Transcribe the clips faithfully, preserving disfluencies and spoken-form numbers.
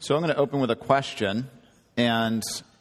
So I'm going to open with a question, and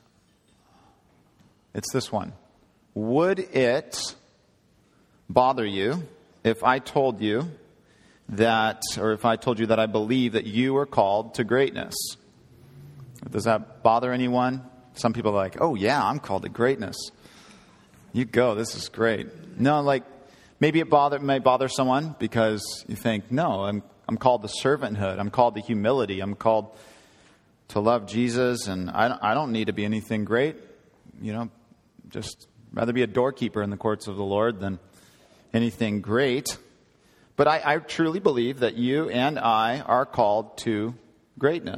it's this one. Would it bother you if I told you that, or if I told you that I believe that you were called to greatness? Does that bother anyone? Some people are like, oh yeah, I'm called to greatness. You go, this is great. No, like, maybe it bother, may bother someone because you think, no, I'm I'm called to servanthood. I'm called to humility. I'm called to love Jesus, and I don't, I don't need to be anything great. You know, just rather be a doorkeeper in the courts of the Lord than anything great. But I, I truly believe that you and I are called to greatness.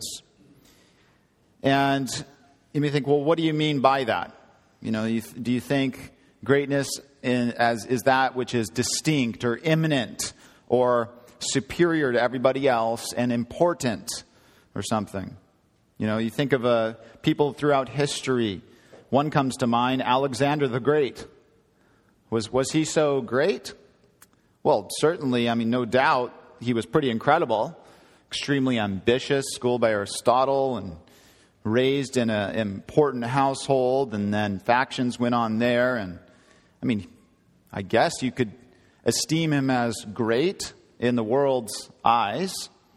And you may think, well, what do you mean by that? You know, you, do you think greatness in, as is that which is distinct or imminent or superior to everybody else and important or something? You know, you think of uh, people throughout history. One comes to mind, Alexander the Great. Was was he so great? Well, certainly, I mean, no doubt he was pretty incredible. Extremely ambitious, schooled by Aristotle, and raised in an important household, and then factions went on there. And, I mean, I guess you could esteem him as great in the world's eyes,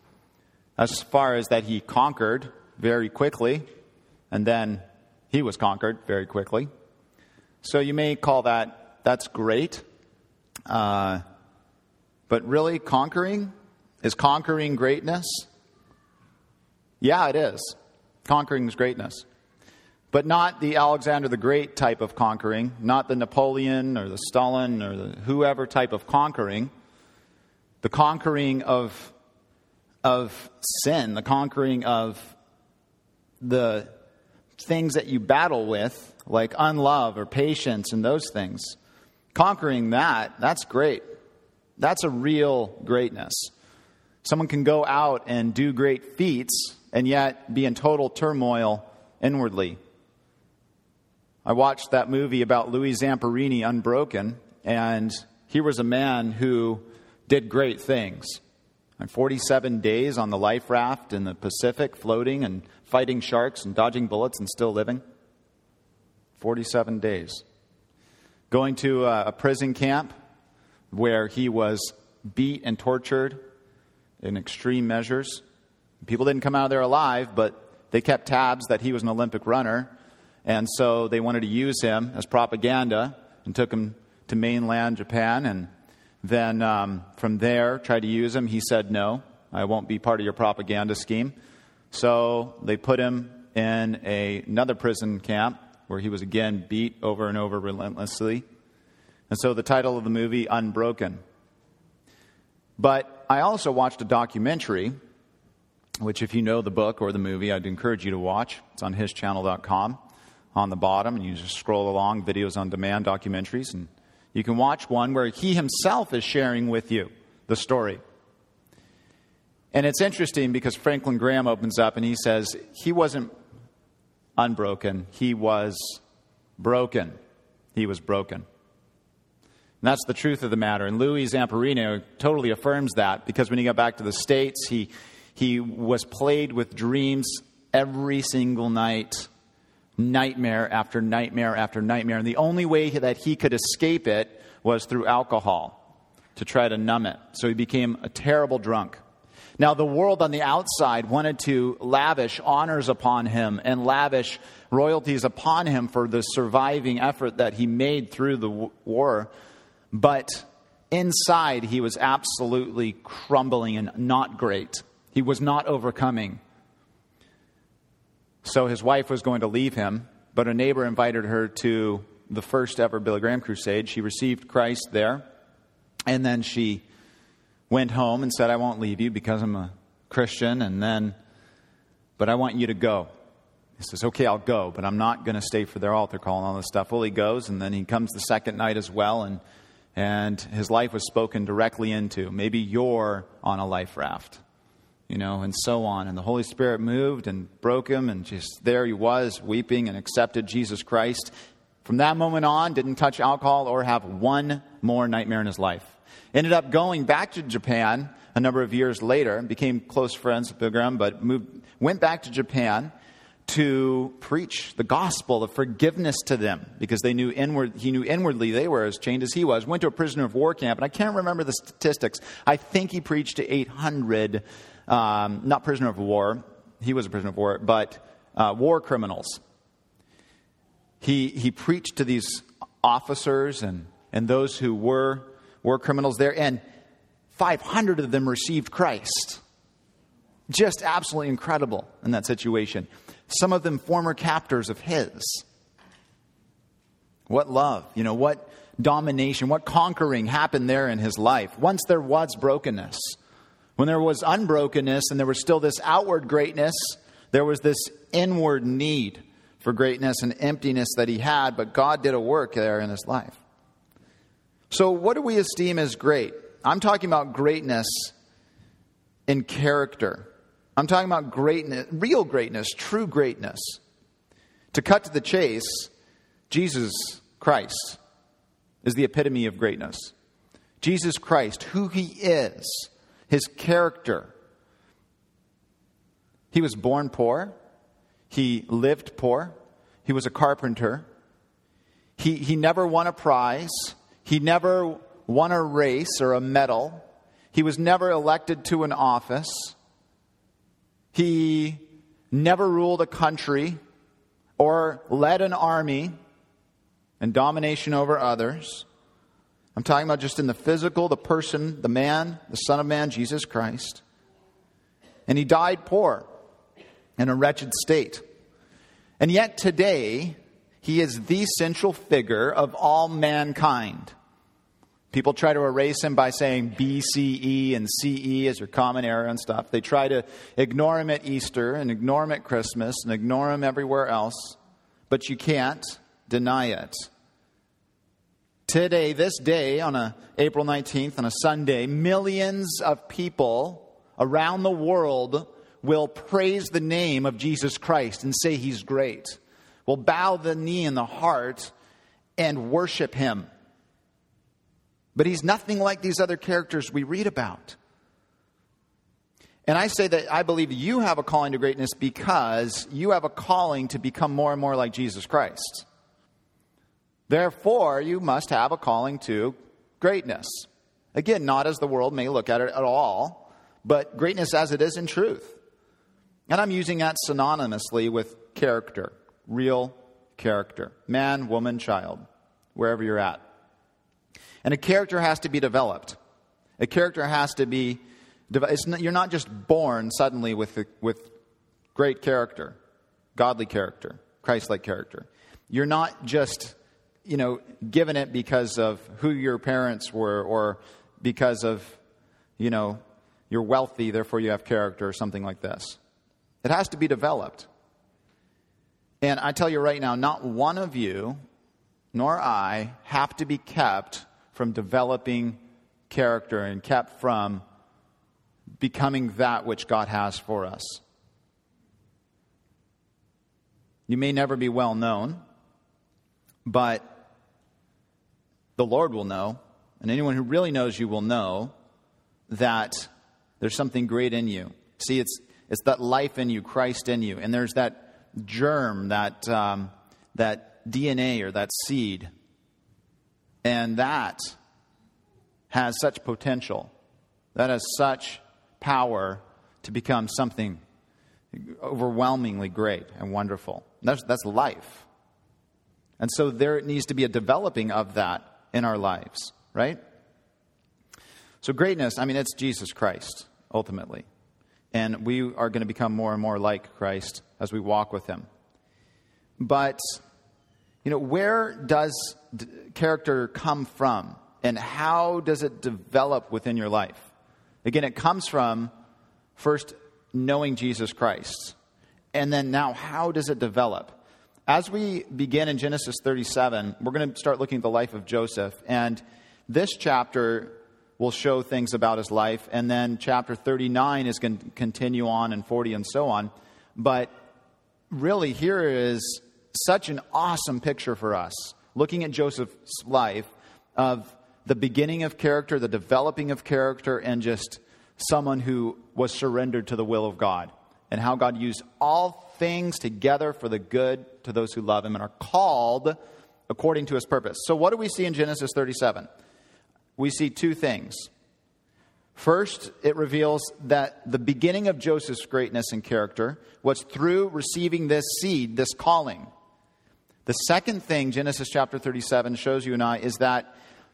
as far as that he conquered very quickly, and then he was conquered very quickly. So you may call that, that's great. Uh, but really, conquering? Is conquering greatness? Yeah, it is. Conquering is greatness. But not the Alexander the Great type of conquering, not the Napoleon or the Stalin or the whoever type of conquering. The conquering of, of sin, the conquering of the things that you battle with, like unlove or patience and those things. Conquering that, that's great. That's a real greatness. Someone can go out and do great feats and yet be in total turmoil inwardly. I watched that movie about Louis Zamperini, Unbroken, and he was a man who did great things. And forty-seven days on the life raft in the Pacific, floating and fighting sharks and dodging bullets and still living. forty-seven days. Going to a, a prison camp where he was beat and tortured in extreme measures. People didn't come out of there alive, but they kept tabs that he was an Olympic runner. And so they wanted to use him as propaganda and took him to mainland Japan. And then um, from there, tried to use him. He said, no, I won't be part of your propaganda scheme. So they put him in a, another prison camp where he was again beat over and over relentlessly. And so the title of the movie, Unbroken. But I also watched a documentary, which if you know the book or the movie, I'd encourage you to watch. It's on his channel dot com on the bottom, and you just scroll along, videos on demand, documentaries, and you can watch one where he himself is sharing with you the story. And it's interesting because Franklin Graham opens up and he says he wasn't unbroken, he was broken. He was broken. And that's the truth of the matter. And Louis Zamperini totally affirms that, because when he got back to the States, he he was plagued with dreams every single night. Nightmare after nightmare after nightmare. And the only way that he could escape it was through alcohol, to try to numb it. So he became a terrible drunk. Now, the world on the outside wanted to lavish honors upon him and lavish royalties upon him for the surviving effort that he made through the war. But inside, he was absolutely crumbling and not great. He was not overcoming. So his wife was going to leave him, but a neighbor invited her to the first ever Billy Graham crusade. She received Christ there, and then she went home and said, I won't leave you because I'm a Christian, and then, but I want you to go. He says, okay, I'll go, but I'm not going to stay for their altar call and all this stuff. Well, he goes, and then he comes the second night as well, and and his life was spoken directly into. Maybe you're on a life raft, you know, and so on. And the Holy Spirit moved and broke him, and just there he was, weeping, and accepted Jesus Christ. From that moment on, didn't touch alcohol or have one more nightmare in his life. Ended up going back to Japan, a number of years later, became close friends with Billy Graham, but moved, went back to Japan to preach the gospel of forgiveness to them, because they knew inward, he knew inwardly they were as chained as he was. Went to a prisoner of war camp, and I can't remember the statistics. I think he preached to eight hundred, um, not prisoner of war, he was a prisoner of war, but uh, war criminals. He he preached to these officers and, and those who were war criminals there, and five hundred of them received Christ. Just absolutely incredible in that situation. Some of them former captors of his. What love, you know, what domination, what conquering happened there in his life. Once there was brokenness. When there was unbrokenness and there was still this outward greatness, there was this inward need for greatness and emptiness that he had, but God did a work there in his life. So what do we esteem as great? I'm talking about greatness in character. I'm talking about greatness, real greatness, true greatness. To cut to the chase, Jesus Christ is the epitome of greatness. Jesus Christ, who he is, his character. He was born poor. He lived poor. He was a carpenter. He, he never won a prize. He never won a race or a medal. He was never elected to an office. He never ruled a country or led an army and domination over others. I'm talking about just in the physical, the person, the man, the Son of Man, Jesus Christ. And he died poor in a wretched state. And yet today, he is the central figure of all mankind. People try to erase him by saying B C E and C E as your common era and stuff. They try to ignore him at Easter and ignore him at Christmas and ignore him everywhere else. But you can't deny it. Today, this day, on a April nineteenth, on a Sunday, millions of people around the world will praise the name of Jesus Christ and say he's great. Will bow the knee in the heart and worship him. But he's nothing like these other characters we read about. And I say that I believe you have a calling to greatness because you have a calling to become more and more like Jesus Christ. Therefore, you must have a calling to greatness. Again, not as the world may look at it at all, but greatness as it is in truth. And I'm using that synonymously with character, real character. Man, woman, child, wherever you're at. And a character has to be developed. A character has to be, it's not, you're not just born suddenly with, with great character, godly character, Christ-like character. You're not just, you know, given it because of who your parents were or because of, you know, you're wealthy, therefore you have character or something like this. It has to be developed. And I tell you right now, not one of you nor I have to be kept from developing character and kept from becoming that which God has for us. You may never be well known, but the Lord will know, and anyone who really knows you will know that there's something great in you. See, it's it's that life in you, Christ in you, and there's that germ, that um, that D N A or that seed. And that has such potential. That has such power to become something overwhelmingly great and wonderful. That's, that's life. And so there needs to be a developing of that in our lives, right? So greatness, I mean, it's Jesus Christ, ultimately. And we are going to become more and more like Christ as we walk with him. But, you know, where does d- character come from? And how does it develop within your life? Again, it comes from first knowing Jesus Christ. And then now, how does it develop? As we begin in Genesis thirty-seven, we're going to start looking at the life of Joseph. And this chapter will show things about his life. And then chapter thirty-nine is going to continue on, and forty and so on. But really, here is such an awesome picture for us, looking at Joseph's life, of the beginning of character, the developing of character, and just someone who was surrendered to the will of God, and how God used all things together for the good to those who love him and are called according to his purpose. So what do we see in Genesis thirty-seven? We see two things. First, it reveals that the beginning of Joseph's greatness and character was through receiving this seed, this calling. The second thing Genesis chapter thirty-seven shows you and I is that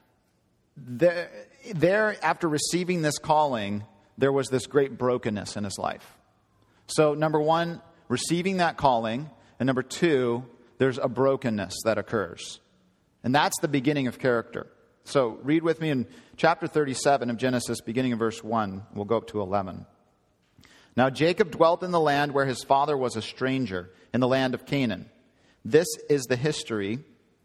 there, there, after receiving this calling, there was this great brokenness in his life. So, number one, receiving that calling, and number two, there's a brokenness that occurs. And that's the beginning of character. So, read with me in chapter thirty-seven of Genesis, beginning in verse one. We'll go up to eleven. Now Jacob dwelt in the land where his father was a stranger, in the land of Canaan. This is the history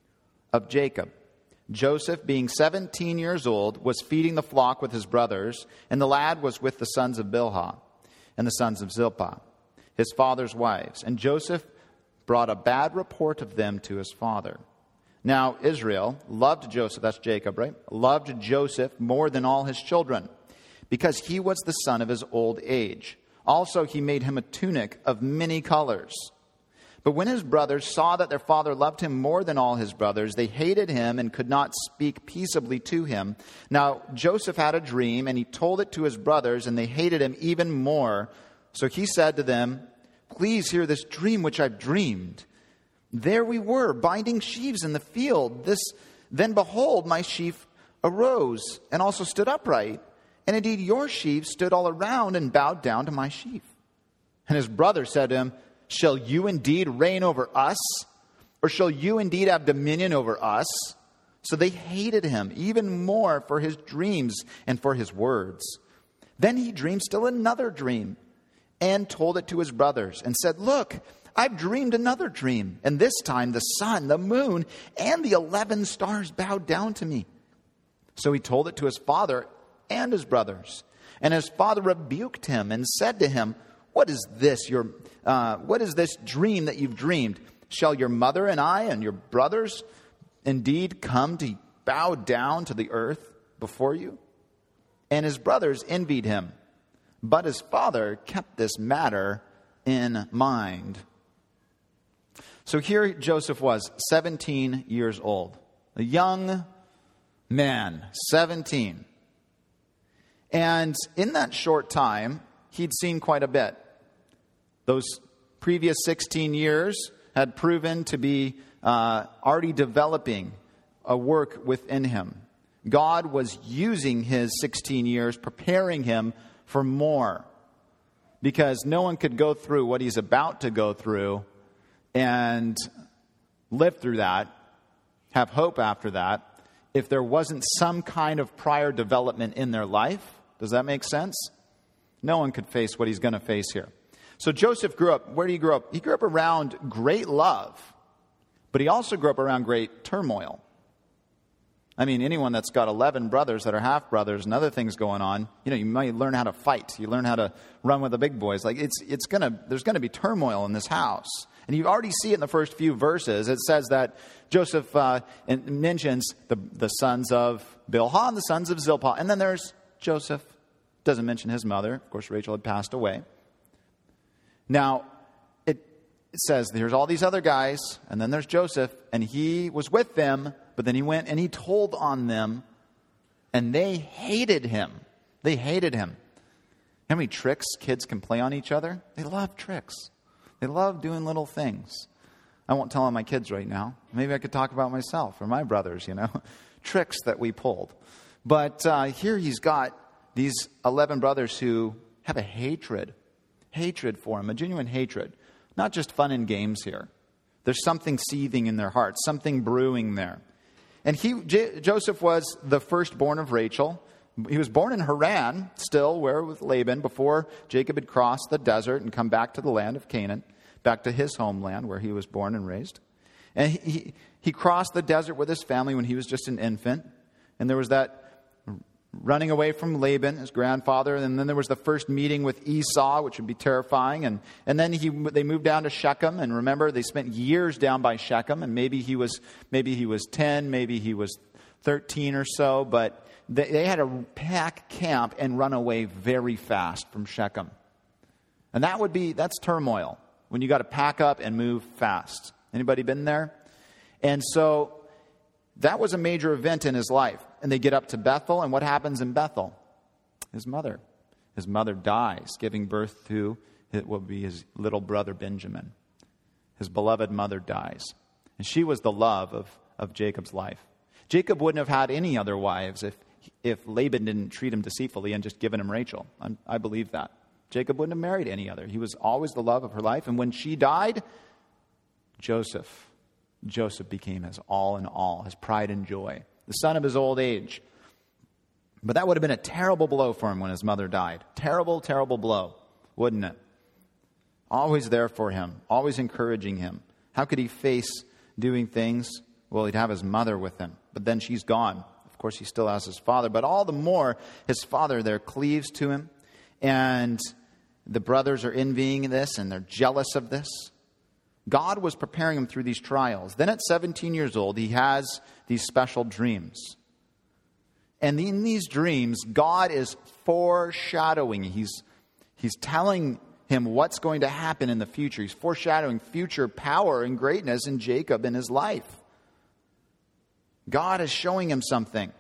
of Jacob. Joseph, being seventeen years old, was feeding the flock with his brothers, and the lad was with the sons of Bilhah and the sons of Zilpah, his father's wives. And Joseph brought a bad report of them to his father. Now Israel loved Joseph, that's Jacob, right? Loved Joseph more than all his children, because he was the son of his old age. Also he made him a tunic of many colors. But when his brothers saw that their father loved him more than all his brothers, they hated him and could not speak peaceably to him. Now Joseph had a dream, and he told it to his brothers, and they hated him even more. So he said to them, "Please hear this dream which I've dreamed. There we were, binding sheaves in the field. This, then behold, my sheaf arose and also stood upright. And indeed your sheaves stood all around and bowed down to my sheaf." And his brother said to him, "Shall you indeed reign over us? Or shall you indeed have dominion over us?" So they hated him even more for his dreams and for his words. Then he dreamed still another dream and told it to his brothers and said, "Look, I've dreamed another dream. And this time the sun, the moon, and the eleven stars bowed down to me." So he told it to his father and his brothers. And his father rebuked him and said to him, What is this, your, uh, what is this dream that you've dreamed? Shall your mother and I and your brothers indeed come to bow down to the earth before you? And his brothers envied him, but his father kept this matter in mind. So here Joseph was, seventeen years old. A young man, seventeen. And in that short time, he'd seen quite a bit. Those previous sixteen years had proven to be uh, already developing a work within him. God was using his sixteen years, preparing him for more. Because no one could go through what he's about to go through and live through that, have hope after that, if there wasn't some kind of prior development in their life. Does that make sense? No one could face what he's going to face here. So Joseph grew up, where did he grow up? He grew up around great love, but he also grew up around great turmoil. I mean, anyone that's got eleven brothers that are half-brothers and other things going on, you know, you might learn how to fight. You learn how to run with the big boys. Like, it's it's gonna, there's going to be turmoil in this house. And you already see it in the first few verses. It says that Joseph uh, mentions the, the sons of Bilhah and the sons of Zilpah. And then there's Joseph. Doesn't mention his mother. Of course, Rachel had passed away. Now, it, it says there's all these other guys, and then there's Joseph, and he was with them, but then he went and he told on them, and they hated him. They hated him. How many tricks kids can play on each other? They love tricks. They love doing little things. I won't tell on my kids right now. Maybe I could talk about myself or my brothers, you know, tricks that we pulled. But uh, here he's got these eleven brothers who have a hatred, hatred for him, a genuine hatred. Not just fun and games here. There's something seething in their hearts, something brewing there. And he, J- Joseph was the firstborn of Rachel. He was born in Haran, still where with Laban, before Jacob had crossed the desert and come back to the land of Canaan, back to his homeland where he was born and raised. And he, he, he crossed the desert with his family when he was just an infant. And there was that running away from Laban, his grandfather, and then there was the first meeting with Esau, which would be terrifying. And, and then he they moved down to Shechem, and remember, they spent years down by Shechem, and maybe he was maybe he was ten, maybe he was thirteen or so, but they, they had to pack camp and run away very fast from Shechem. And that would be, that's turmoil, when you got to pack up and move fast. Anybody been there? And so that was a major event in his life. And they get up to Bethel, and what happens in Bethel? His mother. His mother dies, giving birth to, it will be his little brother Benjamin. His beloved mother dies. And she was the love of, of Jacob's life. Jacob wouldn't have had any other wives if, if Laban didn't treat him deceitfully and just given him Rachel. I'm, I believe that. Jacob wouldn't have married any other. He was always the love of her life. And when she died, Joseph, Joseph became his all in all, his pride and joy, the son of his old age. But that would have been a terrible blow for him when his mother died. Terrible, terrible blow, wouldn't it? Always there for him, always encouraging him. How could he face doing things? Well, he'd have his mother with him, but then she's gone. Of course, he still has his father, but all the more, his father there cleaves to him, and the brothers are envying this, and they're jealous of this. God was preparing him through these trials. Then at seventeen years old, he has these special dreams. And in these dreams, God is foreshadowing. He's, he's telling him what's going to happen in the future. He's foreshadowing future power and greatness in Jacob in his life. God is showing him something.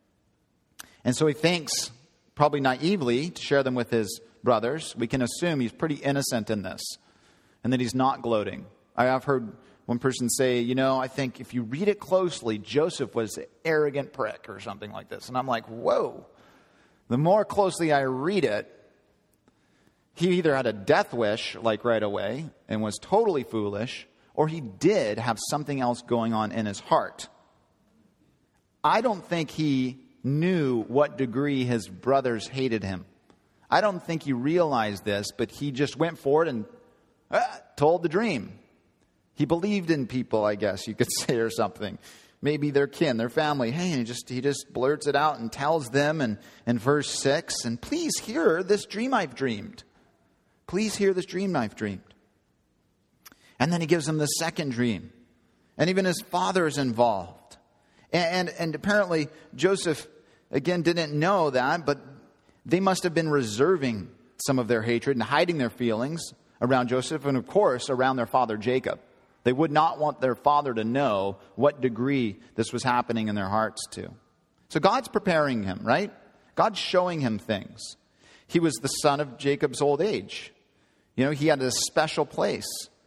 And so he thinks, probably naively, to share them with his brothers. We can assume he's pretty innocent in this and that he's not gloating. I have heard one person say, you know, I think if you read it closely, Joseph was an arrogant prick or something like this. And I'm like, whoa. The more closely I read it, he either had a death wish, like right away, and was totally foolish, or he did have something else going on in his heart. I don't think he knew what degree his brothers hated him. I don't think he realized this, but he just went forward and ah, told the dream. He believed in people, I guess you could say, or something. Maybe their kin, their family. Hey, and he just he just blurts it out and tells them in, in verse six, and please hear this dream I've dreamed. Please hear this dream I've dreamed. And then he gives them the second dream. And even his father is involved. And, and, and apparently Joseph, again, didn't know that, but they must have been reserving some of their hatred and hiding their feelings around Joseph and, of course, around their father Jacob. They would not want their father to know what degree this was happening in their hearts to. So God's preparing him, right? God's showing him things. He was the son of Jacob's old age. You know, he had a special place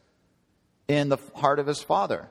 in the heart of his father.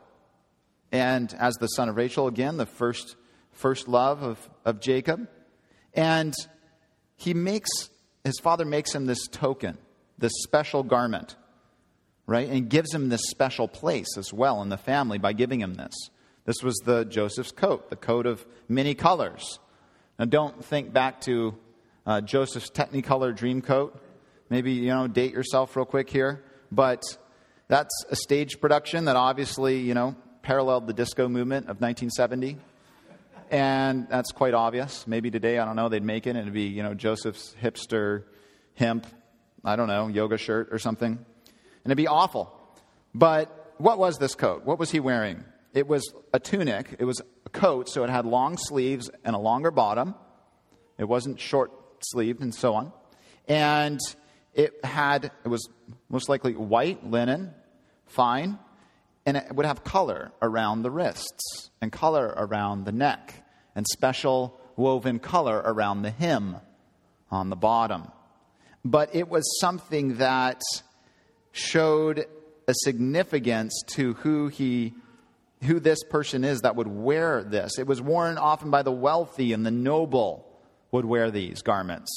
And as the son of Rachel, again, the first first love of, of Jacob. And he makes, his father makes him this token, this special garment, right? And gives him this special place as well in the family by giving him this. This was the Joseph's coat, the coat of many colors. Now don't think back to uh, Joseph's Technicolor dream coat. Maybe, you know, date yourself real quick here. But that's a stage production that obviously, you know, paralleled the disco movement of nineteen seventy. And that's quite obvious. Maybe today, I don't know, they'd make it and it'd be, you know, Joseph's hipster hemp, I don't know, yoga shirt or something. And it'd be awful. But what was this coat? What was he wearing? It was a tunic. It was a coat, so it had long sleeves and a longer bottom. It wasn't short-sleeved and so on. And it had, it was most likely white linen, fine, and it would have color around the wrists and color around the neck and special woven color around the hem on the bottom. But it was something that showed a significance to who he, who this person is that would wear this. It was worn often by the wealthy and the noble would wear these garments.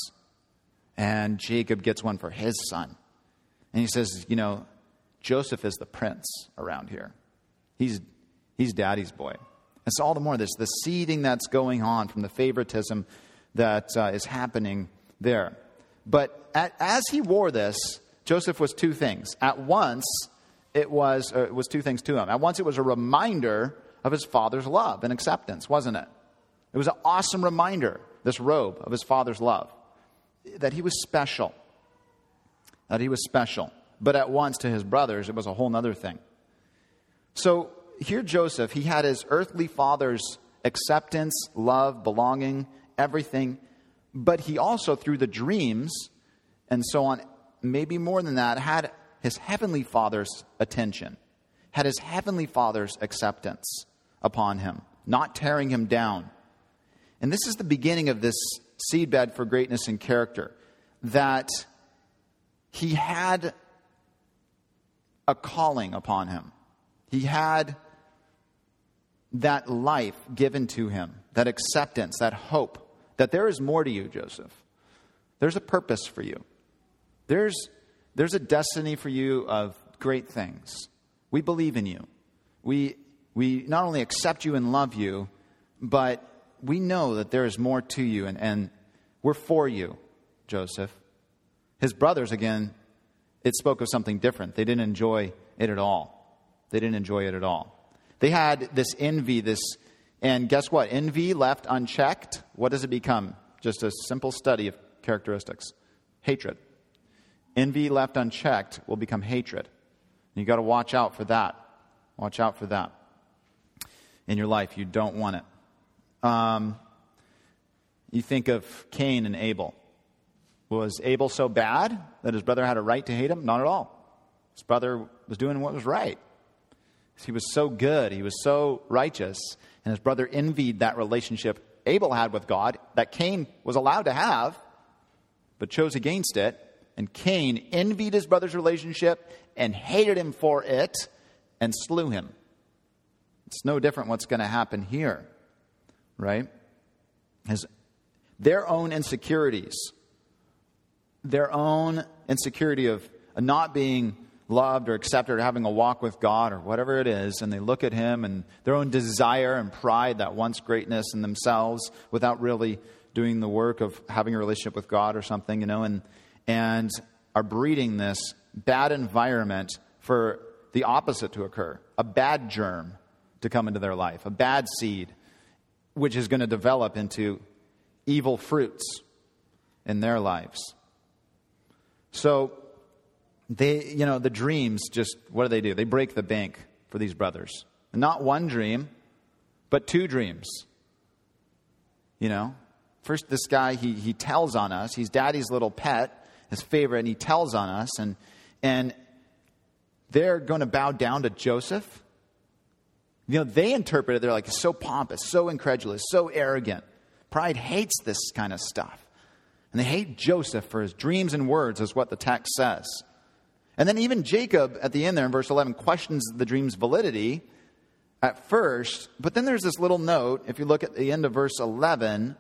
And Jacob gets one for his son. And he says, you know, Joseph is the prince around here. He's he's daddy's boy. And so all the more this, the seeding that's going on from the favoritism that uh, is happening there. But at, as he wore this, Joseph was two things. At once, it was, uh, it was two things to him. At once, it was a reminder of his father's love and acceptance, wasn't it? It was an awesome reminder, this robe, of his father's love. That he was special. That he was special. But at once to his brothers, it was a whole other thing. So here Joseph, he had his earthly father's acceptance, love, belonging, everything. But he also, through the dreams and so on, maybe more than that, had his heavenly Father's attention, had his heavenly Father's acceptance upon him, not tearing him down. And this is the beginning of this seedbed for greatness and character, that he had a calling upon him. He had that life given to him, that acceptance, that hope, that there is more to you, Joseph. There's a purpose for you. There's, there's a destiny for you of great things. We believe in you. We, we not only accept you and love you, but we know that there is more to you, and, and we're for you, Joseph. His brothers, again, it spoke of something different. They didn't enjoy it at all. They didn't enjoy it at all. They had this envy, this, and guess what? Envy left unchecked, what does it become? Just a simple study of characteristics. Hatred. Envy left unchecked will become hatred. You got to watch out for that. Watch out for that in your life. You don't want it. Um, you think of Cain and Abel. Was Abel so bad that his brother had a right to hate him? Not at all. His brother was doing what was right. He was so good. He was so righteous. And his brother envied that relationship Abel had with God that Cain was allowed to have, but chose against it. And Cain envied his brother's relationship and hated him for it and slew him. It's no different what's going to happen here, right? His, their own insecurities, their own insecurity of not being loved or accepted or having a walk with God or whatever it is, and they look at him and their own desire and pride that wants greatness in themselves without really doing the work of having a relationship with God or something, you know, and and are breeding this bad environment for the opposite to occur, a bad germ to come into their life, a bad seed, which is going to develop into evil fruits in their lives. So they, you know, the dreams just, what do they do? They break the bank for these brothers. Not one dream, but two dreams. You know, first this guy, he he tells on us. He's daddy's little pet, his favorite, and he tells on us. And, and they're going to bow down to Joseph. You know, they interpret it, they're like, so pompous, so incredulous, so arrogant. Pride hates this kind of stuff. And they hate Joseph for his dreams and words, is what the text says. And then even Jacob, at the end there in verse eleven, questions the dream's validity at first. But then there's this little note. If you look at the end of verse eleven,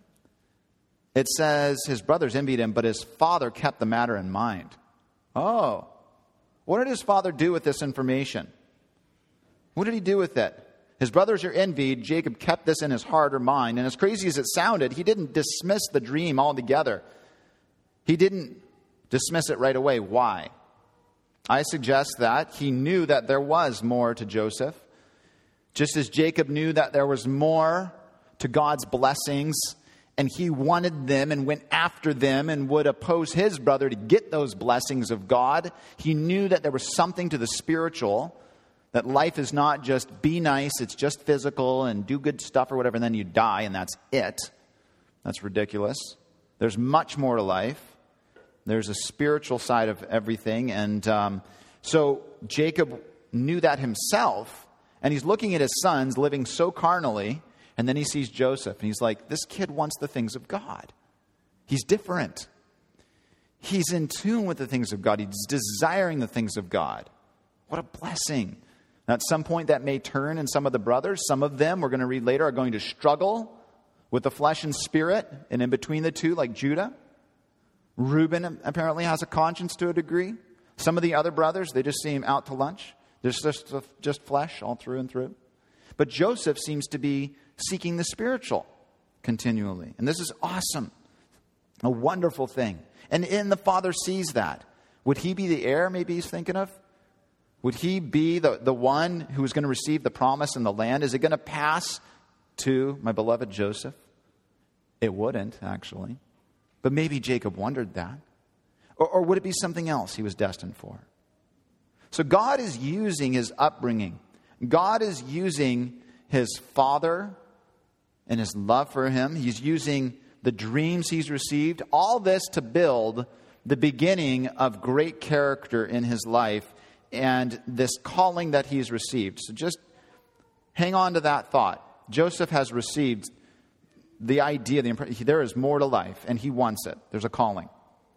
it says his brothers envied him, but his father kept the matter in mind. Oh, what did his father do with this information? What did he do with it? His brothers are envied. Jacob kept this in his heart or mind. And as crazy as it sounded, he didn't dismiss the dream altogether. He didn't dismiss it right away. Why? I suggest that he knew that there was more to Joseph. Just as Jacob knew that there was more to God's blessings, and he wanted them and went after them and would oppose his brother to get those blessings of God. He knew that there was something to the spiritual, that life is not just be nice, it's just physical and do good stuff or whatever, and then you die and that's it. That's ridiculous. There's much more to life. There's a spiritual side of everything. And um, so Jacob knew that himself, and he's looking at his sons living so carnally, and then he sees Joseph, and he's like, this kid wants the things of God. He's different. He's in tune with the things of God. He's desiring the things of God. What a blessing. Now, at some point that may turn in some of the brothers. Some of them, we're going to read later, are going to struggle with the flesh and spirit, and in between the two, like Judah. Reuben apparently has a conscience to a degree. Some of the other brothers, they just seem out to lunch. They're just, just flesh all through and through. But Joseph seems to be seeking the spiritual continually. And this is awesome. A wonderful thing. And and the father sees that. Would he be the heir, maybe he's thinking of? Would he be the, the one who is going to receive the promise in the land? Is it going to pass to my beloved Joseph? It wouldn't, actually. But maybe Jacob wondered that. Or, or would it be something else he was destined for? So God is using his upbringing. God is using his father and his love for him. He's using the dreams he's received, all this to build the beginning of great character in his life and this calling that he's received. So just hang on to that thought. Joseph has received the idea, the impression, there is more to life, and he wants it. There's a calling.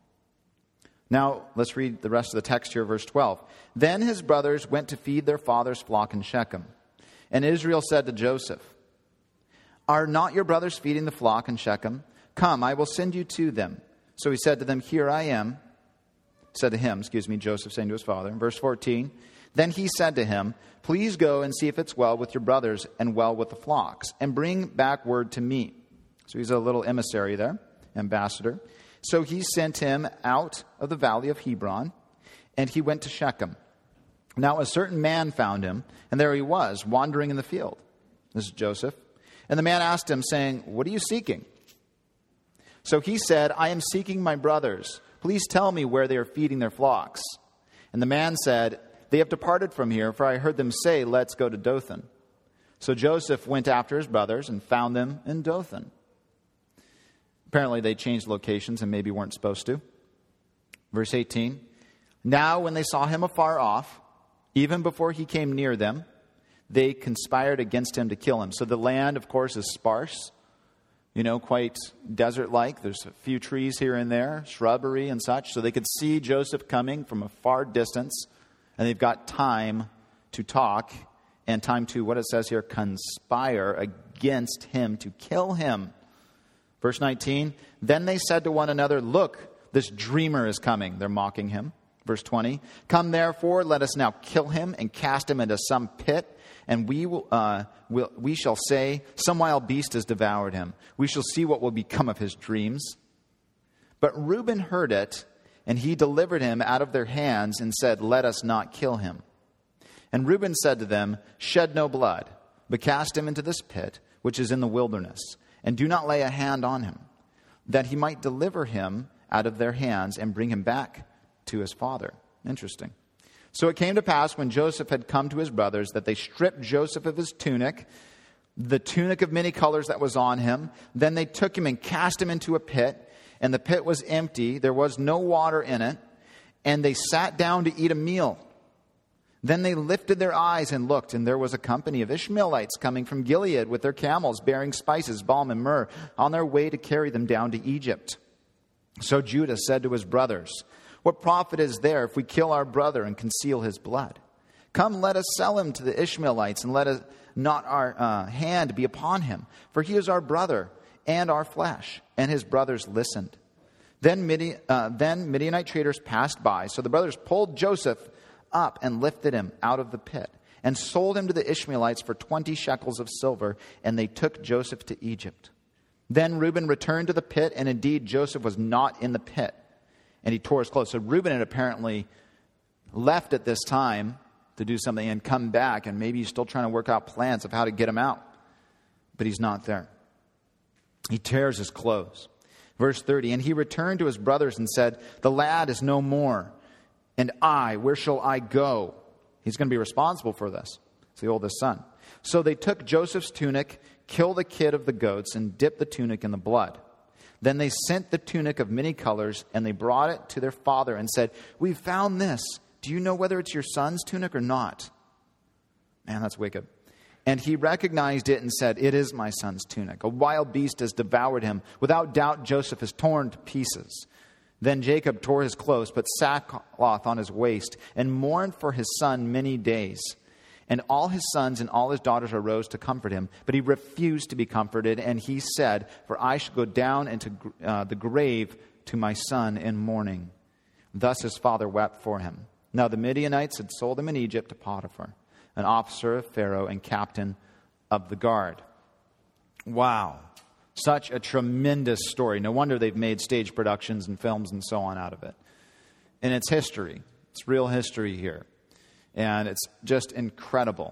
Now, let's read the rest of the text here, verse twelve. Then his brothers went to feed their father's flock in Shechem. And Israel said to Joseph, "Are not your brothers feeding the flock in Shechem? Come, I will send you to them." So he said to them, "Here I am." Said to him, excuse me, Joseph saying to his father. In verse fourteen, then he said to him, "Please go and see if it's well with your brothers and well with the flocks, and bring back word to me." So he's a little emissary there, ambassador. So he sent him out of the valley of Hebron, and he went to Shechem. Now a certain man found him, and there he was, wandering in the field. This is Joseph. And the man asked him, saying, "What are you seeking?" So he said, "I am seeking my brothers. Please tell me where they are feeding their flocks." And the man said, "They have departed from here, for I heard them say, 'Let's go to Dothan.'" So Joseph went after his brothers and found them in Dothan. Apparently they changed locations and maybe weren't supposed to. Verse eighteen, now when they saw him afar off, even before he came near them, they conspired against him to kill him. So the land, of course, is sparse, you know, quite desert-like. There's a few trees here and there, shrubbery and such. So they could see Joseph coming from a far distance, and they've got time to talk and time to, what it says here, conspire against him to kill him. Verse nineteen, then they said to one another, "Look, this dreamer is coming." They're mocking him. Verse twenty, "Come therefore, let us now kill him and cast him into some pit, and we will, uh, will, we shall say, 'Some wild beast has devoured him.' We shall see what will become of his dreams." But Reuben heard it, and he delivered him out of their hands and said, "Let us not kill him." And Reuben said to them, "Shed no blood, but cast him into this pit, which is in the wilderness, and do not lay a hand on him, that he might deliver him out of their hands and bring him back to his father." Interesting. So it came to pass when Joseph had come to his brothers that they stripped Joseph of his tunic, the tunic of many colors that was on him. Then they took him and cast him into a pit, and the pit was empty. There was no water in it, and they sat down to eat a meal. Then they lifted their eyes and looked, and there was a company of Ishmaelites coming from Gilead with their camels, bearing spices, balm, and myrrh, on their way to carry them down to Egypt. So Judah said to his brothers, "What profit is there if we kill our brother and conceal his blood? Come, let us sell him to the Ishmaelites, and let us not our uh, hand be upon him, for he is our brother and our flesh." And his brothers listened. Then, Midian, uh, then Midianite traders passed by, so the brothers pulled Joseph up and lifted him out of the pit and sold him to the Ishmaelites for twenty shekels of silver, and they took Joseph to Egypt. Then Reuben returned to the pit, and indeed Joseph was not in the pit, and he tore his clothes. So Reuben had apparently left at this time to do something and come back, and maybe he's still trying to work out plans of how to get him out, but he's not there. He tears his clothes. Verse thirty, and he returned to his brothers and said, "The lad is no more. And I, where shall I go?" He's going to be responsible for this. It's the oldest son. So they took Joseph's tunic, killed the kid of the goats, and dipped the tunic in the blood. Then they sent the tunic of many colors, and they brought it to their father and said, "We found this. Do you know whether it's your son's tunic or not?" Man, that's wicked. And he recognized it and said, "It is my son's tunic. A wild beast has devoured him. Without doubt, Joseph is torn to pieces." Then Jacob tore his clothes, put sackcloth on his waist, and mourned for his son many days. And all his sons and all his daughters arose to comfort him. But he refused to be comforted, and he said, "For I shall go down into uh, the grave to my son in mourning." Thus his father wept for him. Now the Midianites had sold him in Egypt to Potiphar, an officer of Pharaoh and captain of the guard. Wow. Such a tremendous story. No wonder they've made stage productions and films and so on out of it. And it's history. It's real history here. And it's just incredible.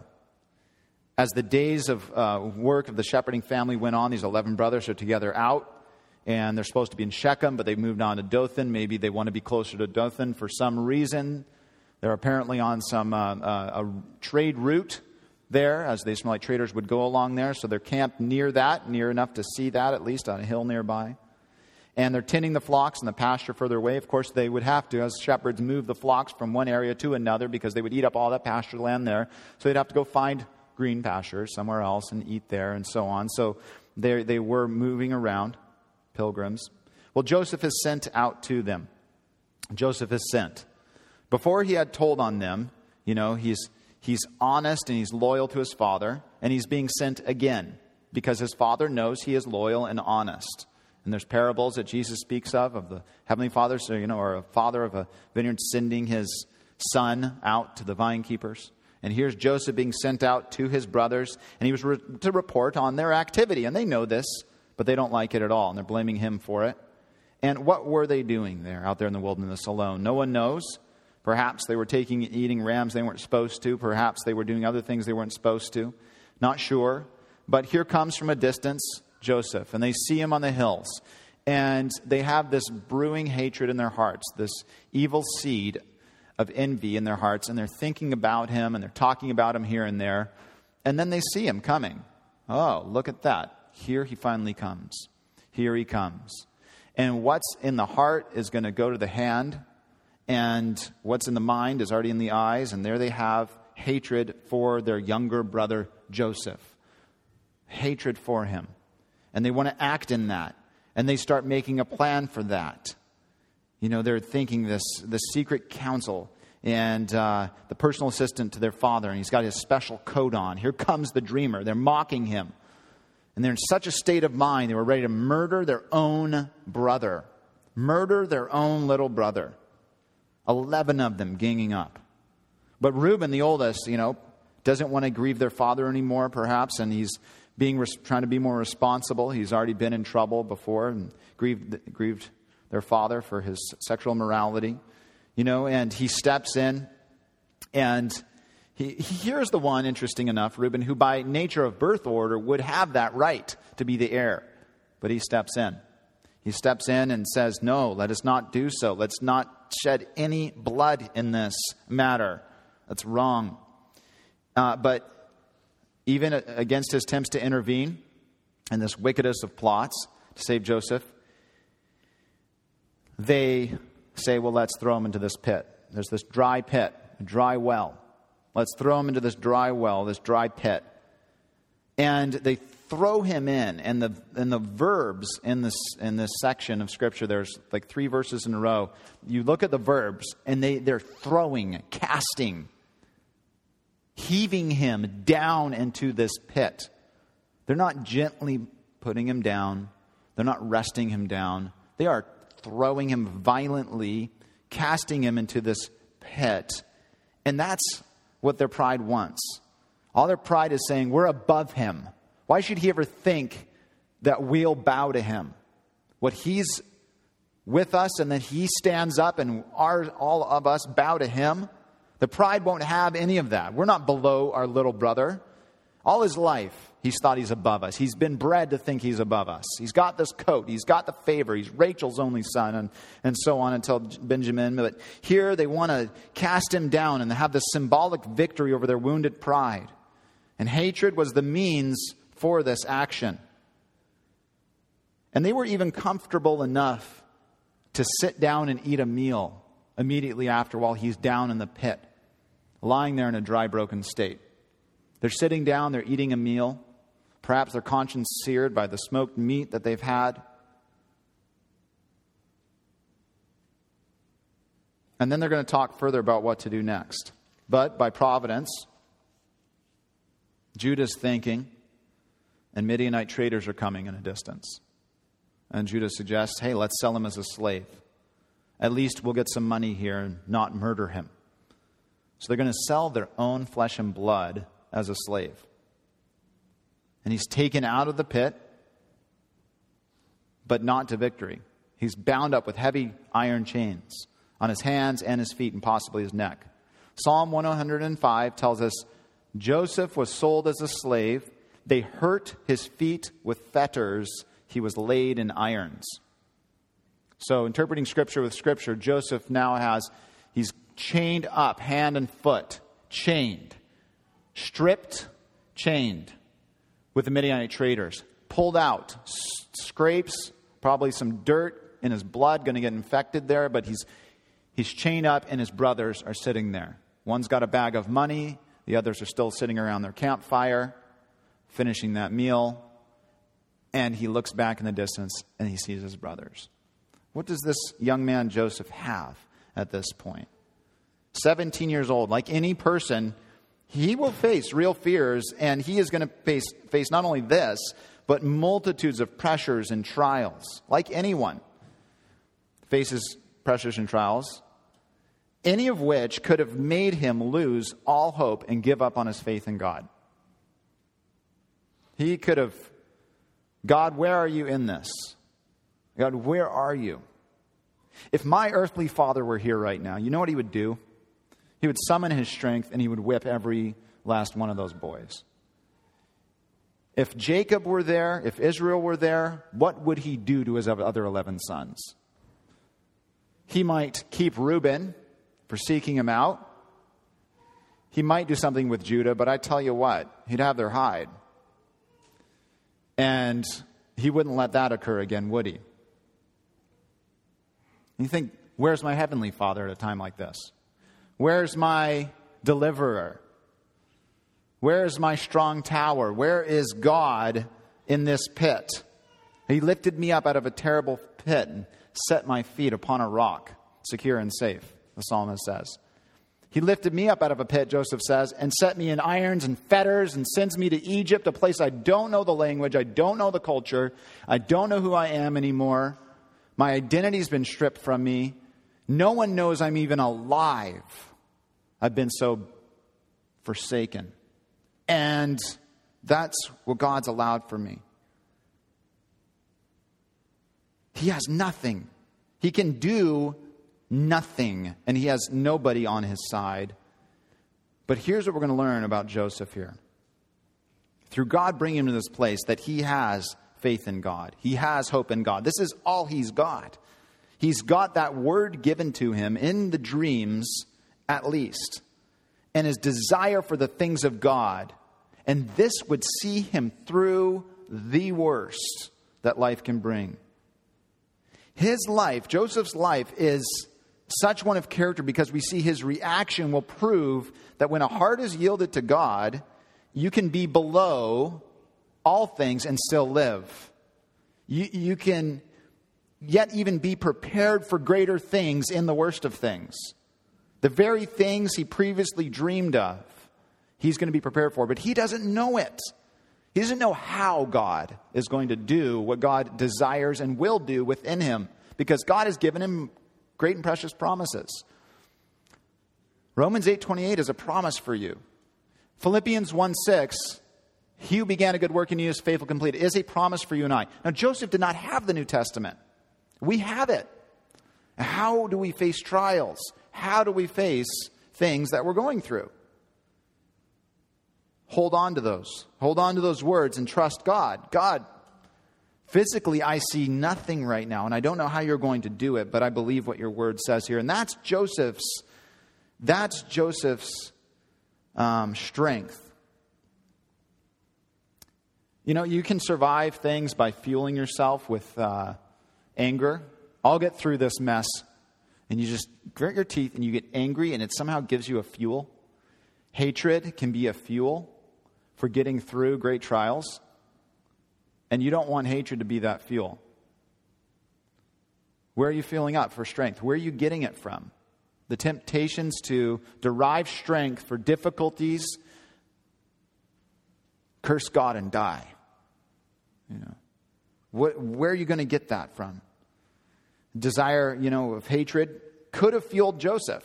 As the days of uh, work of the shepherding family went on, these eleven brothers are together out. And they're supposed to be in Shechem, but they've moved on to Dothan. Maybe they want to be closer to Dothan for some reason. They're apparently on some uh, uh, a trade route there, as the Ishmaelite traders would go along there. So they're camped near that, near enough to see that, at least on a hill nearby. And they're tending the flocks in the pasture further away. Of course, they would have to, as shepherds, move the flocks from one area to another because they would eat up all that pasture land there. So they'd have to go find green pasture somewhere else and eat there and so on. So they they were moving around, pilgrims. Well, Joseph is sent out to them. Joseph is sent. Before he had told on them, you know, he's he's honest and he's loyal to his father, and he's being sent again because his father knows he is loyal and honest. And there's parables that Jesus speaks of, of the Heavenly Father, so, you know, or a father of a vineyard sending his son out to the vine keepers. And here's Joseph being sent out to his brothers, and he was re- to report on their activity. And they know this, but they don't like it at all, and they're blaming him for it. And what were they doing there, out there in the wilderness alone? No one knows. Perhaps they were taking and eating rams they weren't supposed to. Perhaps they were doing other things they weren't supposed to. Not sure. But here comes from a distance Joseph, and they see him on the hills. And they have this brewing hatred in their hearts, this evil seed of envy in their hearts, and they're thinking about him, and they're talking about him here and there. And then they see him coming. Oh, look at that. Here he finally comes. Here he comes. And what's in the heart is going to go to the hand, and what's in the mind is already in the eyes, and there they have hatred for their younger brother Joseph. Hatred for him. And they want to act in that. And they start making a plan for that. You know, they're thinking this, this secret counsel and uh, the personal assistant to their father, and he's got his special coat on. Here comes the dreamer. They're mocking him. And they're in such a state of mind, they were ready to murder their own brother. Murder their own little brother. Eleven of them ganging up. But Reuben, the oldest, you know, doesn't want to grieve their father anymore, perhaps, and he's being trying to be more responsible. He's already been in trouble before and grieved, grieved their father for his sexual immorality. You know, and he steps in, and He, here's the one, interesting enough, Reuben, who by nature of birth order would have that right to be the heir. But he steps in. He steps in and says, no, let us not do so. Let's not shed any blood in this matter. That's wrong. Uh, but even against his attempts to intervene in this wickedest of plots to save Joseph, they say, well, let's throw him into this pit. There's this dry pit, a dry well. Let's throw him into this dry well, this dry pit. And they throw him in. And the and the verbs in this in this section of Scripture, there's like three verses in a row. You look at the verbs, and they, they're throwing, casting, heaving him down into this pit. They're not gently putting him down. They're not resting him down. They are throwing him violently, casting him into this pit. And that's what their pride wants. All their pride is saying, we're above him. Why should he ever think that we'll bow to him? What he's with us and that he stands up and our, all of us bow to him? The pride won't have any of that. We're not below our little brother. All his life, he's thought he's above us. He's been bred to think he's above us. He's got this coat. He's got the favor. He's Rachel's only son, and, and so on until Benjamin. But here they want to cast him down and have this symbolic victory over their wounded pride. And hatred was the means for this action. And they were even comfortable enough to sit down and eat a meal immediately after while he's down in the pit, lying there in a dry, broken state. They're sitting down, they're eating a meal. Perhaps their conscience seared by the smoked meat that they've had. And then they're going to talk further about what to do next. But by providence, Judah's thinking, and Midianite traders are coming in a distance. And Judah suggests, hey, let's sell him as a slave. At least we'll get some money here and not murder him. So they're going to sell their own flesh and blood as a slave. And he's taken out of the pit, but not to victory. He's bound up with heavy iron chains on his hands and his feet and possibly his neck. Psalm one oh five tells us, Joseph was sold as a slave. They hurt his feet with fetters. He was laid in irons. So interpreting Scripture with Scripture, Joseph now has, he's chained up, hand and foot, chained, stripped chained with the Midianite traders, pulled out, s- scrapes, probably some dirt in his blood, going to get infected there, but he's he's chained up and his brothers are sitting there. One's got a bag of money, the others are still sitting around their campfire, finishing that meal, and he looks back in the distance and he sees his brothers. What does this young man Joseph have at this point? seventeen years old, like any person, he will face real fears, and he is going to face, face not only this, but multitudes of pressures and trials. Like anyone faces pressures and trials, any of which could have made him lose all hope and give up on his faith in God. He could have, God, where are you in this? God, where are you? If my earthly father were here right now, you know what he would do? He would summon his strength and he would whip every last one of those boys. If Jacob were there, if Israel were there, what would he do to his other eleven sons? He might keep Reuben for seeking him out. He might do something with Judah, but I tell you what, he'd have their hide. And he wouldn't let that occur again, would he? You think, where's my heavenly Father at a time like this? Where's my deliverer? Where's my strong tower? Where is God in this pit? He lifted me up out of a terrible pit and set my feet upon a rock, secure and safe, the psalmist says. He lifted me up out of a pit, Joseph says, and set me in irons and fetters and sends me to Egypt, a place I don't know the language, I don't know the culture, I don't know who I am anymore. My identity's been stripped from me. No one knows I'm even alive. I've been so forsaken. And that's what God's allowed for me. He has nothing. He can do nothing. And he has nobody on his side. But here's what we're going to learn about Joseph here. Through God bringing him to this place, that he has faith in God. He has hope in God. This is all he's got. He's got that word given to him in the dreams, at least, and his desire for the things of God. And this would see him through the worst that life can bring. His life, Joseph's life, is such one of character because we see his reaction will prove that when a heart is yielded to God, you can be below all things and still live. You, you can yet even be prepared for greater things in the worst of things. The very things he previously dreamed of, he's going to be prepared for, but he doesn't know it. He doesn't know how God is going to do what God desires and will do within him, because God has given him great and precious promises. Romans eight twenty-eight is a promise for you. Philippians one six, he who began a good work in you is faithful, complete, is a promise for you and I. Now, Joseph did not have the New Testament. We have it. How do we face trials? How do we face things that we're going through? Hold on to those. Hold on to those words and trust God. God, physically, I see nothing right now, and I don't know how you're going to do it, but I believe what your word says here. And that's Joseph's, that's Joseph's um, strength. You know, you can survive things by fueling yourself with uh, anger. I'll get through this mess. And you just grit your teeth and you get angry, and it somehow gives you a fuel. Hatred can be a fuel for getting through great trials. And you don't want hatred to be that fuel. Where are you fueling up for strength? Where are you getting it from? The temptations to derive strength for difficulties, curse God and die. You know, what, where are you going to get that from? Desire, you know, of hatred could have fueled Joseph.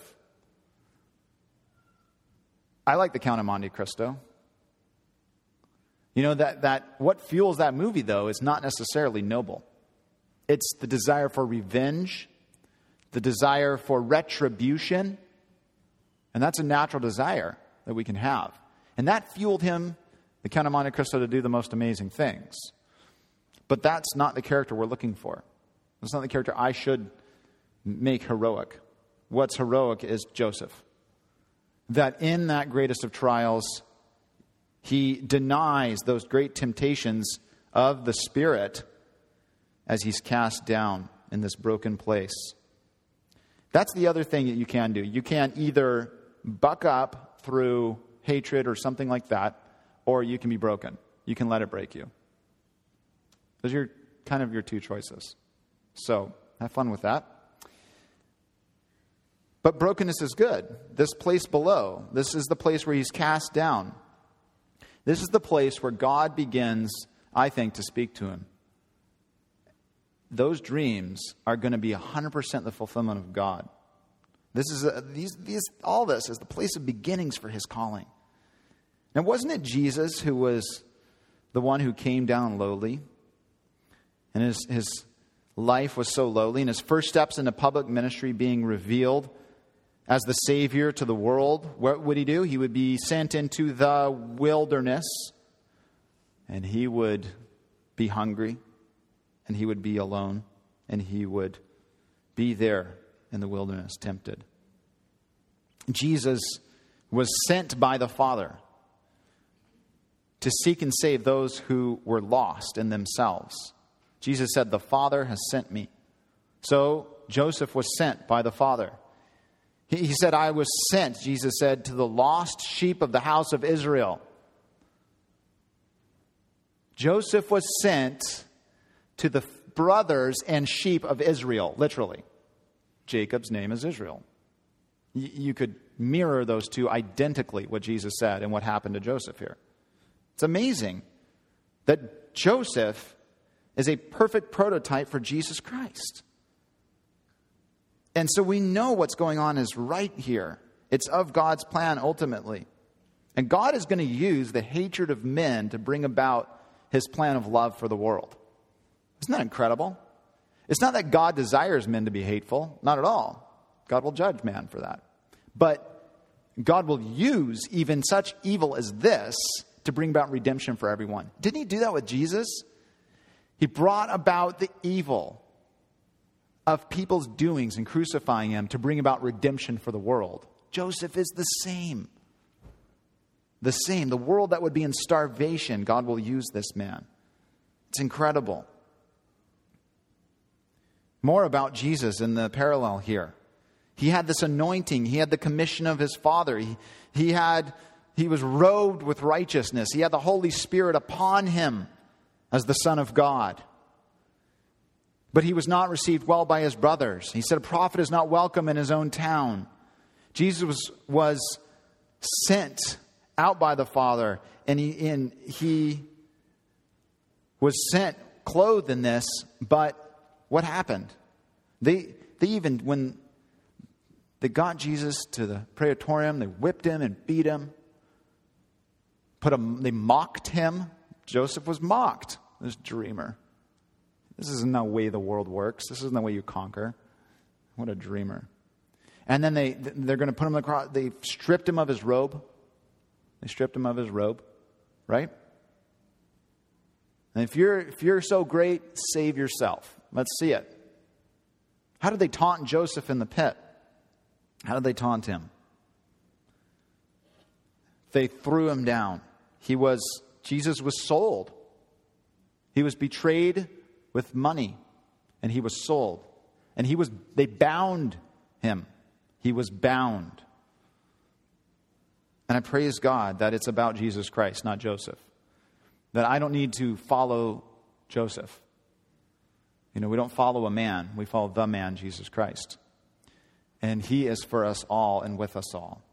I like the Count of Monte Cristo. You know, that, that what fuels that movie, though, is not necessarily noble. It's the desire for revenge, the desire for retribution, and that's a natural desire that we can have. And that fueled him, the Count of Monte Cristo, to do the most amazing things. But that's not the character we're looking for. That's not the character I should make heroic. What's heroic is Joseph. That in that greatest of trials, He denies those great temptations of the Spirit as he's cast down in this broken place. That's the other thing that you can do. You can either buck up through hatred or something like that, or you can be broken. You can let it break you. Those are your, kind of your two choices. So have fun with that. But brokenness is good. This place below, this is the place where he's cast down. This is the place where God begins, I think, to speak to him. Those dreams are going to be one hundred percent the fulfillment of God. This is a, these these all this is the place of beginnings for his calling. Now, wasn't it Jesus who was the one who came down lowly? And his his life was so lowly, and his first steps into public ministry being revealed as the Savior to the world, what would he do? He would be sent into the wilderness, and he would be hungry, and he would be alone, and he would be there in the wilderness, tempted. Jesus was sent by the Father to seek and save those who were lost in themselves. Jesus said, "The Father has sent me." So Joseph was sent by the Father. He said, "I was sent," Jesus said, "to the lost sheep of the house of Israel." Joseph was sent to the brothers and sheep of Israel, literally. Jacob's name is Israel. You could mirror those two identically, what Jesus said and what happened to Joseph here. It's amazing that Joseph is a perfect prototype for Jesus Christ. And so we know what's going on is right here. It's of God's plan ultimately. And God is going to use the hatred of men to bring about his plan of love for the world. Isn't that incredible? It's not that God desires men to be hateful. Not at all. God will judge man for that. But God will use even such evil as this to bring about redemption for everyone. Didn't he do that with Jesus? He brought about the evil of people's doings and crucifying him to bring about redemption for the world. Joseph is the same. The same. The world that would be in starvation, God will use this man. It's incredible. More about Jesus in the parallel here. He had this anointing. He had the commission of his Father. He, he had, he was robed with righteousness. He had the Holy Spirit upon him as the Son of God. But he was not received well by his brothers. He said, "A prophet is not welcome in his own town." Jesus was, was sent out by the Father, and he, and he was sent clothed in this, but what happened? They, they even, when they got Jesus to the praetorium, they whipped him and beat him, put him, they mocked him. Joseph was mocked, this dreamer. This isn't the way the world works. This isn't the way you conquer. What a dreamer. And then they, they're going to put him on the cross. They stripped him of his robe. They stripped him of his robe, right? And if you're, if you're so great, save yourself. Let's see it. How did they taunt Joseph in the pit? How did they taunt him? They threw him down. He was, Jesus was sold. He was betrayed with money, and he was sold. And he was, they bound him. He was bound. And I praise God that it's about Jesus Christ, not Joseph. That I don't need to follow Joseph. You know, we don't follow a man. We follow the man, Jesus Christ. And he is for us all and with us all.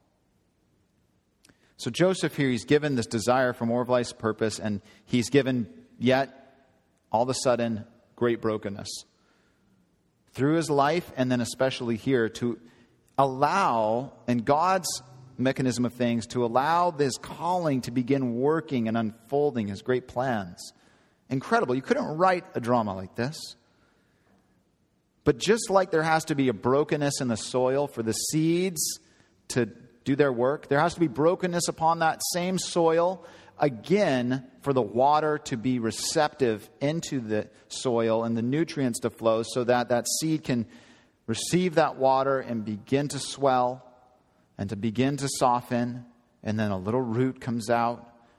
So Joseph here, he's given this desire for more of life's purpose, and he's given yet all of a sudden, great brokenness. Through his life, and then especially here, to allow, in God's mechanism of things, to allow this calling to begin working and unfolding his great plans. Incredible. You couldn't write a drama like this. But just like there has to be a brokenness in the soil for the seeds to do their work, there has to be brokenness upon that same soil again, for the water to be receptive into the soil and the nutrients to flow so that that seed can receive that water and begin to swell and to begin to soften. And then a little root comes out,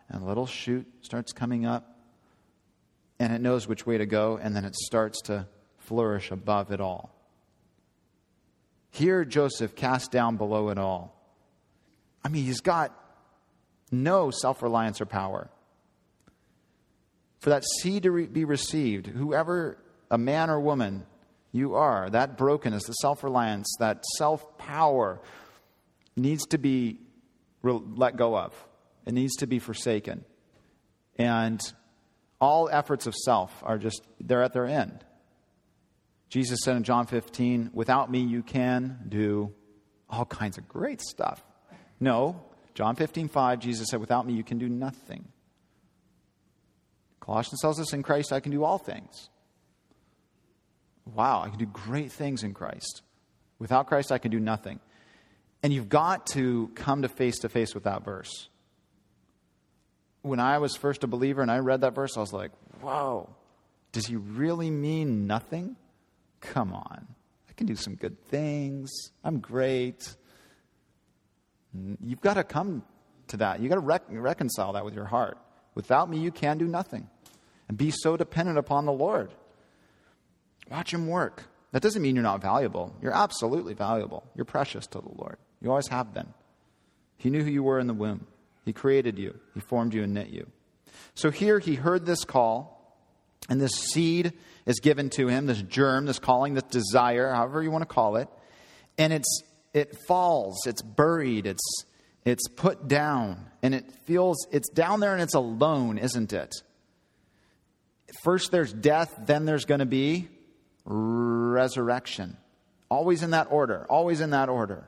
and a little shoot starts coming up, and it knows which way to go, and then it starts to flourish above it all. Here, Joseph cast down below it all. I mean, he's got no self-reliance or power. For that seed to re- be received, whoever, a man or woman, you are, that brokenness, the self-reliance, that self-power needs to be re- let go of. It needs to be forsaken. And all efforts of self are just, they're at their end. Jesus said in John fifteen, without me you can do all kinds of great stuff. No, John fifteen five, Jesus said, without me you can do nothing. Colossians tells us in Christ I can do all things. Wow, I can do great things in Christ. Without Christ I can do nothing. And you've got to come to face to face with that verse. When I was first a believer and I read that verse, I was like, whoa, does he really mean nothing? Come on. I can do some good things. I'm great. You've got to come to that. You've got to rec- reconcile that with your heart. Without me, you can do nothing. And be so dependent upon the Lord. Watch him work. That doesn't mean you're not valuable. You're absolutely valuable. You're precious to the Lord. You always have been. He knew who you were in the womb. He created you. He formed you and knit you. So here he heard this call, and this seed is given to him, this germ, this calling, this desire, however you want to call it. And it's it falls, it's buried, it's it's put down, and it feels, it's down there and it's alone, isn't it? First there's death, then there's going to be resurrection. Always in that order, always in that order.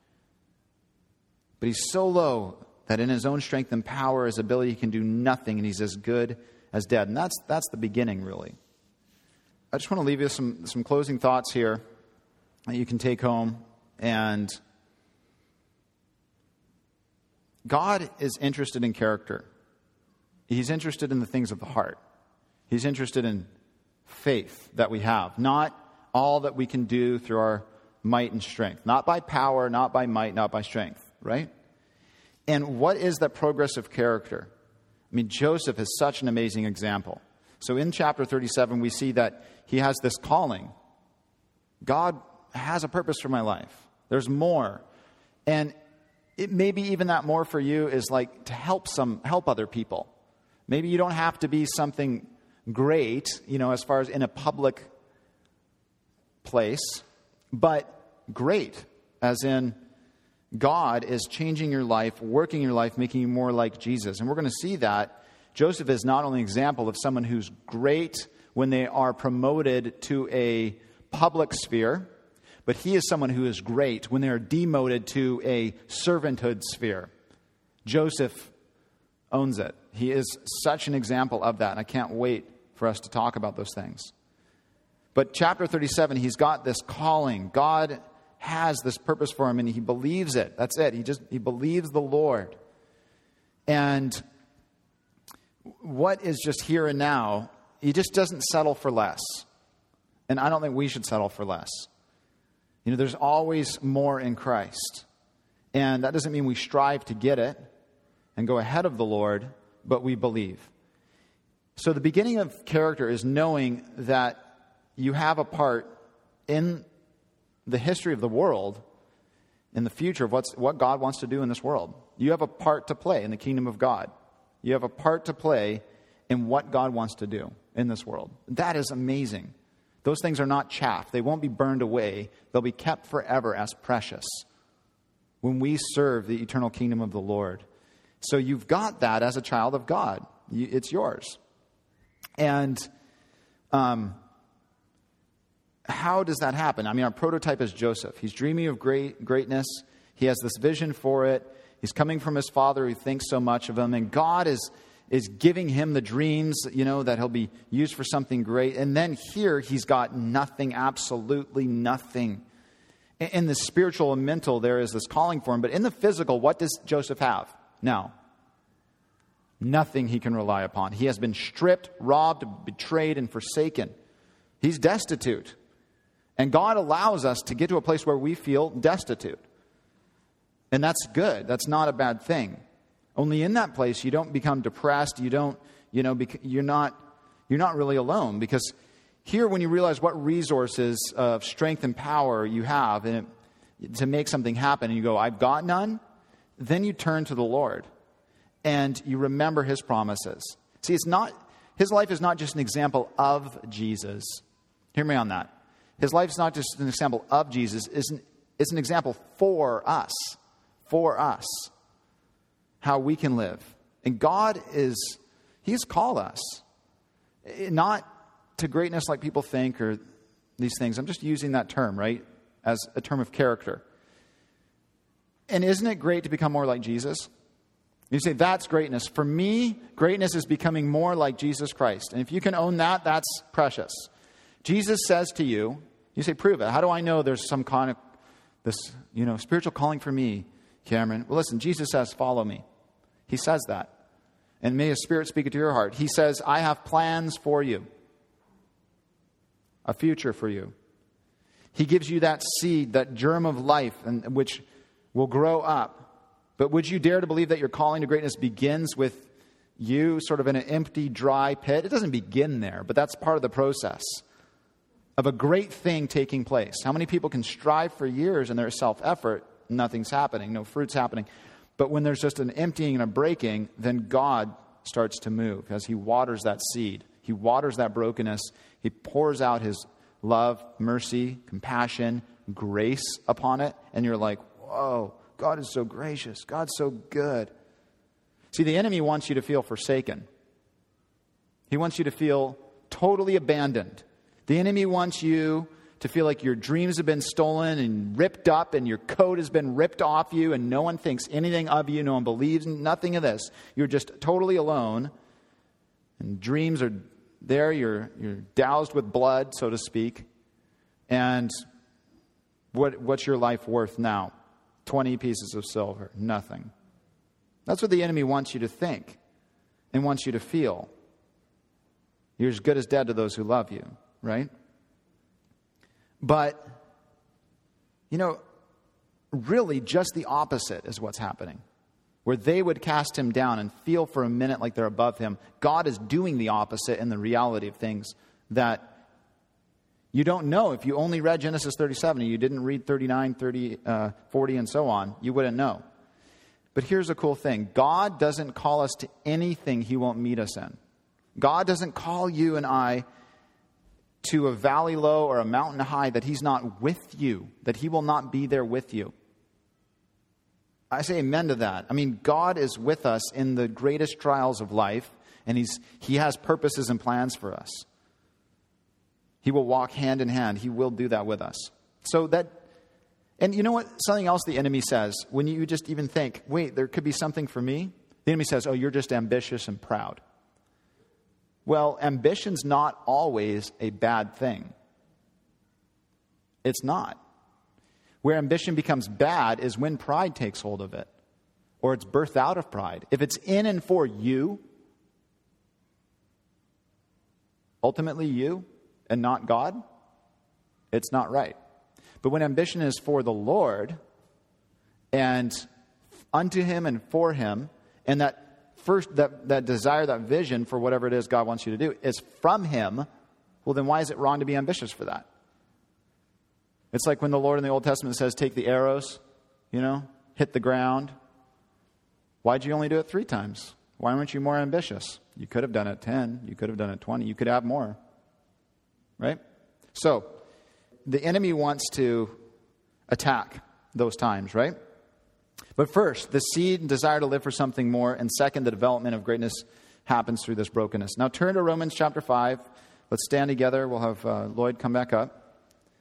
But he's so low that in his own strength and power, his ability, he can do nothing, and he's as good as dead. And that's that's the beginning, really. I just want to leave you some, some closing thoughts here that you can take home. And God is interested in character. He's interested in the things of the heart. He's interested in faith that we have, not all that we can do through our might and strength. Not by power, not by might, not by strength, right? And what is that progressive character? I mean, Joseph is such an amazing example. So in chapter thirty-seven, we see that he has this calling. God has a purpose for my life. There's more. And it maybe even that more for you is like to help some help other people. Maybe you don't have to be something great, you know, as far as in a public place, but great, as in God is changing your life, working your life, making you more like Jesus. And we're going to see that Joseph is not only an example of someone who's great when they are promoted to a public sphere, but he is someone who is great when they are demoted to a servanthood sphere. Joseph owns it. He is such an example of that, and I can't wait for us to talk about those things. But chapter thirty-seven, he's got this calling. God has this purpose for him, and he believes it. That's it. He just he believes the Lord. And what is just here and now, he just doesn't settle for less. And I don't think we should settle for less. You know, there's always more in Christ. And that doesn't mean we strive to get it and go ahead of the Lord, but we believe. So the beginning of character is knowing that you have a part in the history of the world, in the future of what's, what God wants to do in this world. You have a part to play in the kingdom of God. You have a part to play in what God wants to do in this world. That is amazing. Those things are not chaff. They won't be burned away. They'll be kept forever as precious when we serve the eternal kingdom of the Lord. So you've got that as a child of God. It's yours. And um, how does that happen? I mean, our prototype is Joseph. He's dreaming of great greatness. He has this vision for it. He's coming from his father who thinks so much of him. And God is is giving him the dreams, you know, that he'll be used for something great. And then here he's got nothing, absolutely nothing. In the spiritual and mental, there is this calling for him. But in the physical, what does Joseph have? Now, nothing he can rely upon. He has been stripped, robbed, betrayed, and forsaken. He's destitute. And God allows us to get to a place where we feel destitute. And that's good. That's not a bad thing. Only in that place you don't become depressed. You don't, you know, bec- you're not, you're not really alone. Because here, when you realize what resources of strength and power you have and it, to make something happen, and you go, I've got none, then you turn to the Lord and you remember His promises. See, it's not, His life is not just an example of Jesus. Hear me on that. His life is not just an example of Jesus. It's an, it's an example for us. For us. How we can live. And God is, He's called us. Not to greatness like people think or these things. I'm just using that term, right? As a term of character. And isn't it great to become more like Jesus? You say, that's greatness. For me, greatness is becoming more like Jesus Christ. And if you can own that, that's precious. Jesus says to you, you say, prove it. How do I know there's some kind of this, you know, spiritual calling for me, Cameron? Well, listen, Jesus says, follow me. He says that. And may His Spirit speak it to your heart. He says, I have plans for you. A future for you. He gives you that seed, that germ of life, and which will grow up. But would you dare to believe that your calling to greatness begins with you sort of in an empty, dry pit? It doesn't begin there, but that's part of the process of a great thing taking place. How many people can strive for years in their self-effort, nothing's happening, no fruit's happening. But when there's just an emptying and a breaking, then God starts to move as He waters that seed. He waters that brokenness. He pours out His love, mercy, compassion, grace upon it. And you're like, whoa, God is so gracious. God's so good. See, the enemy wants you to feel forsaken. He wants you to feel totally abandoned. The enemy wants you to feel like your dreams have been stolen and ripped up and your coat has been ripped off you and no one thinks anything of you, no one believes nothing of this. You're just totally alone and dreams are there. You're, you're doused with blood, so to speak. And what, what's your life worth now? twenty pieces of silver, nothing. That's what the enemy wants you to think and wants you to feel. You're as good as dead to those who love you, right? But, you know, really just the opposite is what's happening. Where they would cast him down and feel for a minute like they're above him. God is doing the opposite in the reality of things that you don't know. If you only read Genesis thirty-seven and you didn't read thirty-nine, thirty, uh, forty, and so on, you wouldn't know. But here's a cool thing. God doesn't call us to anything He won't meet us in. God doesn't call you and I to a valley low or a mountain high that He's not with you, that He will not be there with you. I say amen to that. I mean, God is with us in the greatest trials of life, and He's He has purposes and plans for us. He will walk hand in hand. He will do that with us. So that, and you know what? Something else the enemy says, when you just even think, wait, there could be something for me. The enemy says, oh, you're just ambitious and proud. Well, ambition's not always a bad thing. It's not. Where ambition becomes bad is when pride takes hold of it, or it's birthed out of pride. If it's in and for you, ultimately you, and not God, it's not right. But when ambition is for the Lord, and unto Him and for Him, and that first, that, that desire, that vision for whatever it is God wants you to do is from Him, well, then why is it wrong to be ambitious for that? It's like when the Lord in the Old Testament says, take the arrows, you know, hit the ground. Why'd you only do it three times? Why weren't you more ambitious? You could have done it ten. You could have done it twenty. You could have more. Right? So, the enemy wants to attack those times, right? But first, the seed and desire to live for something more. And second, the development of greatness happens through this brokenness. Now turn to Romans chapter five. Let's stand together. We'll have uh, Lloyd come back up.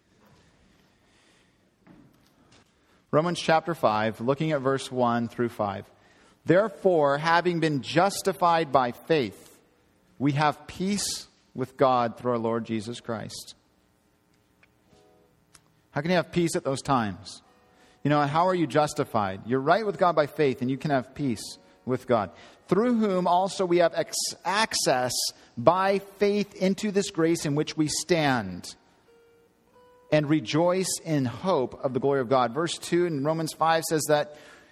Romans chapter five, looking at verse one through five. Therefore, having been justified by faith, we have peace with God through our Lord Jesus Christ. How can you have peace at those times? You know, how are you justified? You're right with God by faith, and you can have peace with God. Through whom also we have ex- access by faith into this grace in which we stand, and rejoice in hope of the glory of God. Verse two in Romans five says that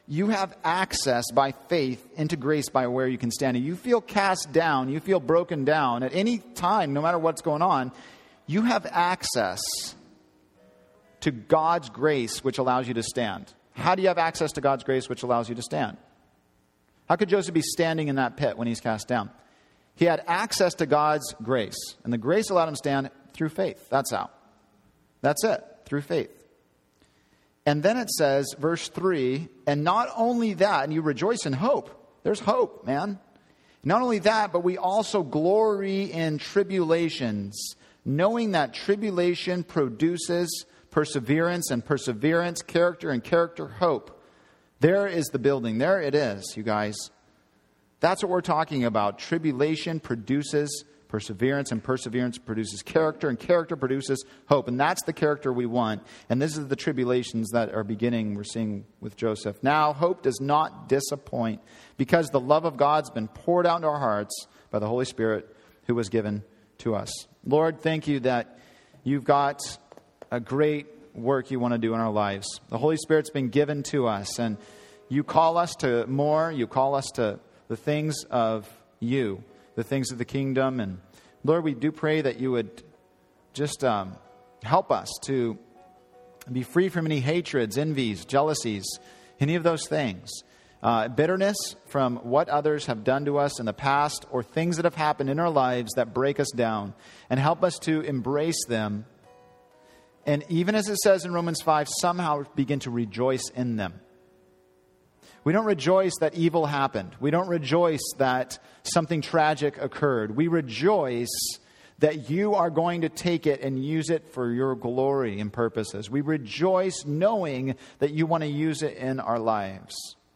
you have access by faith into grace by where you can stand. And you feel cast down, you feel broken down at any time, no matter what's going on, you have access to God's grace, which allows you to stand. How do you have access to God's grace, which allows you to stand? How could Joseph be standing in that pit when he's cast down? He had access to God's grace, and the grace allowed him to stand through faith. That's how. That's it, through faith. And then it says, verse three, and not only that, and you rejoice in hope. There's hope, man. Not only that, but we also glory in tribulations, knowing that tribulation produces perseverance, and perseverance, character, and character, hope. There is the building. There it is, you guys. That's what we're talking about. Tribulation produces perseverance, and perseverance produces character, and character produces hope. And that's the character we want. And this is the tribulations that are beginning, we're seeing with Joseph. Now, hope does not disappoint, because the love of God's been poured out into our hearts by the Holy Spirit who was given to us. Lord, thank you that you've got a great work you want to do in our lives. The Holy Spirit's been given to us, and you call us to more. You call us to the things of you, the things of the kingdom. And Lord, we do pray that you would just um, help us to be free from any hatreds, envies, jealousies, any of those things. Uh, bitterness from what others have done to us in the past, or things that have happened in our lives that break us down, and help us to embrace them. And even as it says in Romans five, somehow begin to rejoice in them. We don't rejoice that evil happened. We don't rejoice that something tragic occurred. We rejoice that you are going to take it and use it for your glory and purposes. We rejoice knowing that you want to use it in our lives.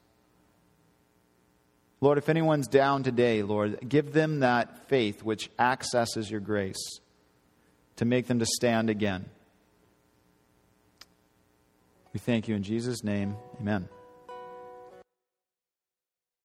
Lord, if anyone's down today, Lord, give them that faith which accesses your grace to make them to stand again. We thank you in Jesus' name. Amen.